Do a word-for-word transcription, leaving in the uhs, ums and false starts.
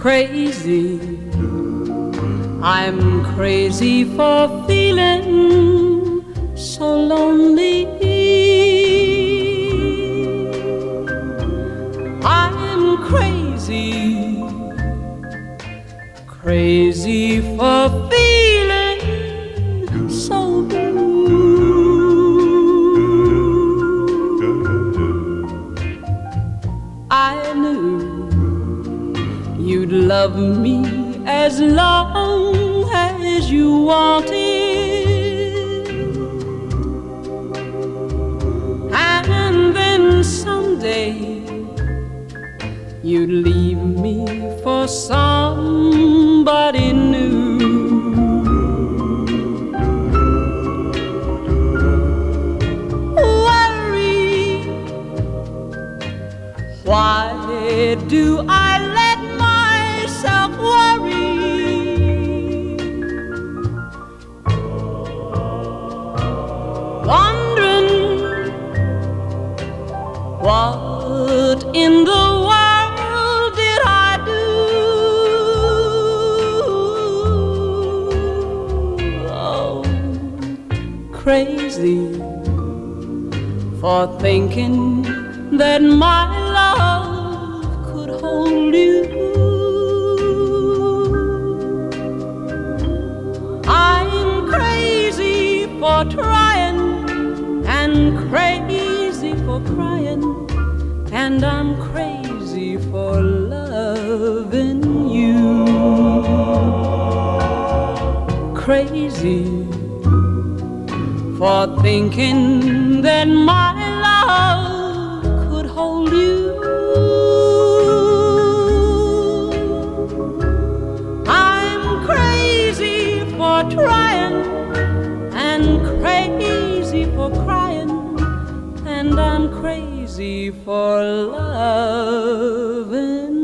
crazy. I'm crazy for feeling so lonely. I'm crazy, crazy for feeling so blue. I knew you'd love me as long as you wanted, and then someday you'd leave me for somebody new. Worry, why do I let myself worry? Wondering what in the world did I do? Oh, crazy for thinking that my love could hold you. I'm crazy for trying and crazy for crying, and I'm crazy for loving you. Crazy for thinking that my love could hold you. I'm crazy for trying and crazy for crying, and I'm crazy for loving